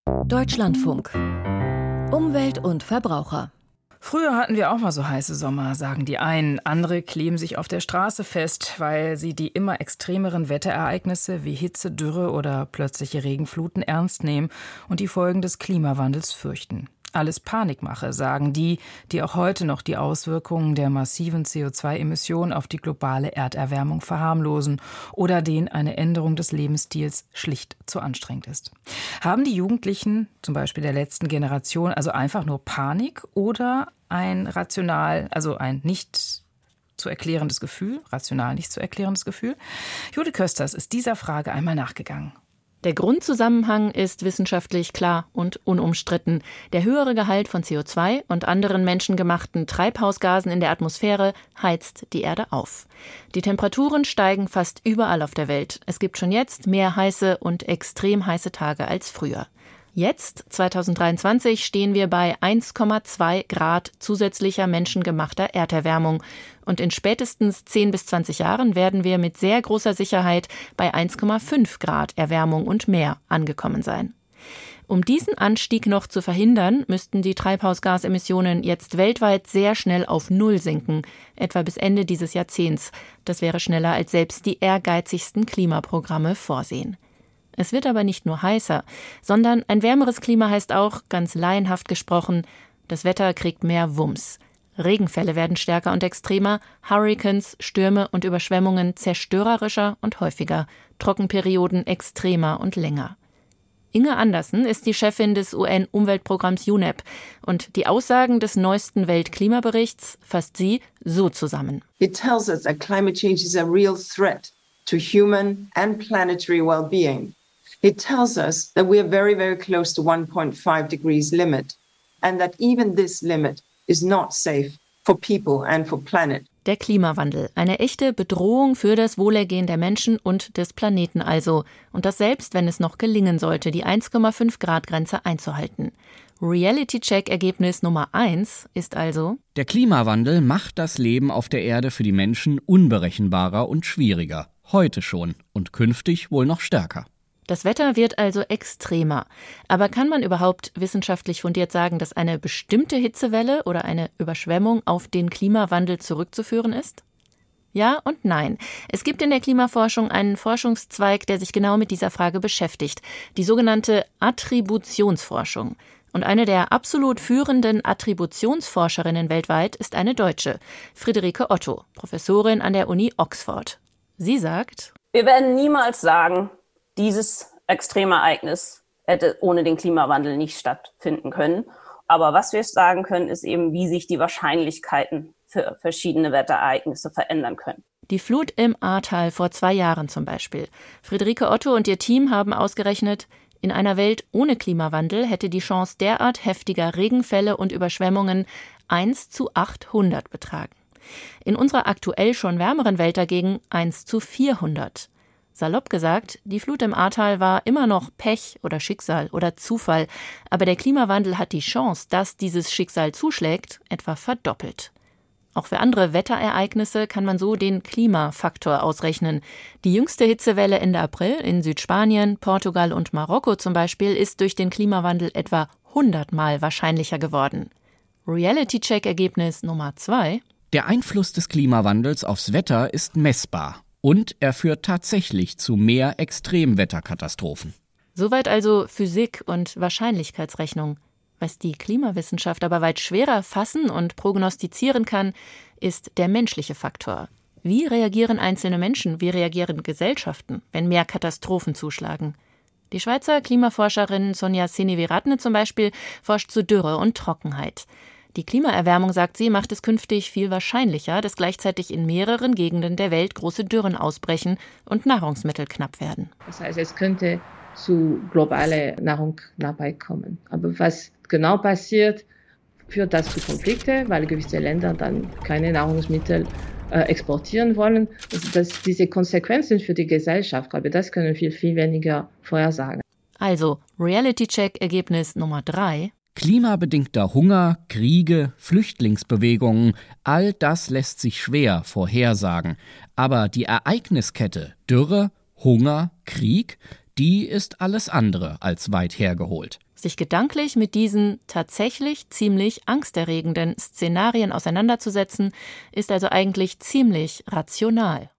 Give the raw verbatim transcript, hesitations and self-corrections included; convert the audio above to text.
Deutschlandfunk. Umwelt und Verbraucher. Früher hatten wir auch mal so heiße Sommer, sagen die einen. Andere kleben sich auf der Straße fest, weil sie die immer extremeren Wetterereignisse wie Hitze, Dürre oder plötzliche Regenfluten ernst nehmen und die Folgen des Klimawandels fürchten. Alles Panikmache, sagen die, die auch heute noch die Auswirkungen der massiven C O zwei Emissionen auf die globale Erderwärmung verharmlosen oder denen eine Änderung des Lebensstils schlicht zu anstrengend ist. Haben die Jugendlichen, zum Beispiel der letzten Generation, also einfach nur Panik oder ein rational, also ein nicht zu erklärendes Gefühl, rational nicht zu erklärendes Gefühl? Jude Kösters ist dieser Frage einmal nachgegangen. Der Grundzusammenhang ist wissenschaftlich klar und unumstritten. Der höhere Gehalt von C O zwei und anderen menschengemachten Treibhausgasen in der Atmosphäre heizt die Erde auf. Die Temperaturen steigen fast überall auf der Welt. Es gibt schon jetzt mehr heiße und extrem heiße Tage als früher. Jetzt, zweitausenddreiundzwanzig, stehen wir bei eins Komma zwei Grad zusätzlicher menschengemachter Erderwärmung. Und in spätestens zehn bis zwanzig Jahren werden wir mit sehr großer Sicherheit bei eins Komma fünf Grad Erwärmung und mehr angekommen sein. Um diesen Anstieg noch zu verhindern, müssten die Treibhausgasemissionen jetzt weltweit sehr schnell auf Null sinken, etwa bis Ende dieses Jahrzehnts. Das wäre schneller, als selbst die ehrgeizigsten Klimaprogramme vorsehen. Es wird aber nicht nur heißer, sondern ein wärmeres Klima heißt auch, ganz laienhaft gesprochen, das Wetter kriegt mehr Wumms. Regenfälle werden stärker und extremer, Hurrikans, Stürme und Überschwemmungen zerstörerischer und häufiger, Trockenperioden extremer und länger. Inge Andersen ist die Chefin des U N-Umweltprogramms U N E P und die Aussagen des neuesten Weltklimaberichts fasst sie so zusammen. It tells us that climate change is a real threat to human and planetary well-being. It tells us that we are very, very close to one point five degrees limit and that even this limit is not safe for people and for planet. Der Klimawandel, eine echte Bedrohung für das Wohlergehen der Menschen und des Planeten also. Und das selbst, wenn es noch gelingen sollte, die eins Komma fünf Grad Grenze einzuhalten. Reality-Check-Ergebnis Nummer eins ist also: Der Klimawandel macht das Leben auf der Erde für die Menschen unberechenbarer und schwieriger. Heute schon und künftig wohl noch stärker. Das Wetter wird also extremer. Aber kann man überhaupt wissenschaftlich fundiert sagen, dass eine bestimmte Hitzewelle oder eine Überschwemmung auf den Klimawandel zurückzuführen ist? Ja und nein. Es gibt in der Klimaforschung einen Forschungszweig, der sich genau mit dieser Frage beschäftigt, die sogenannte Attributionsforschung. Und eine der absolut führenden Attributionsforscherinnen weltweit ist eine Deutsche, Friederike Otto, Professorin an der Uni Oxford. Sie sagt: Wir werden niemals sagen, dieses Extremereignis hätte ohne den Klimawandel nicht stattfinden können. Aber was wir sagen können, ist eben, wie sich die Wahrscheinlichkeiten für verschiedene Wetterereignisse verändern können. Die Flut im Ahrtal vor zwei Jahren zum Beispiel. Friederike Otto und ihr Team haben ausgerechnet, in einer Welt ohne Klimawandel hätte die Chance derart heftiger Regenfälle und Überschwemmungen eins zu achthundert betragen. In unserer aktuell schon wärmeren Welt dagegen eins zu vierhundert. Salopp gesagt, die Flut im Ahrtal war immer noch Pech oder Schicksal oder Zufall, aber der Klimawandel hat die Chance, dass dieses Schicksal zuschlägt, etwa verdoppelt. Auch für andere Wetterereignisse kann man so den Klimafaktor ausrechnen. Die jüngste Hitzewelle Ende April in Südspanien, Portugal und Marokko zum Beispiel ist durch den Klimawandel etwa hundertmal wahrscheinlicher geworden. Reality-Check-Ergebnis Nummer zwei: Der Einfluss des Klimawandels aufs Wetter ist messbar. Und er führt tatsächlich zu mehr Extremwetterkatastrophen. Soweit also Physik und Wahrscheinlichkeitsrechnung. Was die Klimawissenschaft aber weit schwerer fassen und prognostizieren kann, ist der menschliche Faktor. Wie reagieren einzelne Menschen, wie reagieren Gesellschaften, wenn mehr Katastrophen zuschlagen? Die Schweizer Klimaforscherin Sonja Seneviratne zum Beispiel forscht zu Dürre und Trockenheit. Die Klimaerwärmung, sagt sie, macht es künftig viel wahrscheinlicher, dass gleichzeitig in mehreren Gegenden der Welt große Dürren ausbrechen und Nahrungsmittel knapp werden. Das heißt, es könnte zu globaler Nahrungsknappheit kommen. Aber was genau passiert, führt das zu Konflikten, weil gewisse Länder dann keine Nahrungsmittel äh, exportieren wollen. Also das, diese Konsequenzen für die Gesellschaft, glaube ich, das können viel, viel weniger vorhersagen. Also, Reality-Check-Ergebnis Nummer drei. Klimabedingter Hunger, Kriege, Flüchtlingsbewegungen, all das lässt sich schwer vorhersagen. Aber die Ereigniskette Dürre, Hunger, Krieg, die ist alles andere als weit hergeholt. Sich gedanklich mit diesen tatsächlich ziemlich angsterregenden Szenarien auseinanderzusetzen, ist also eigentlich ziemlich rational.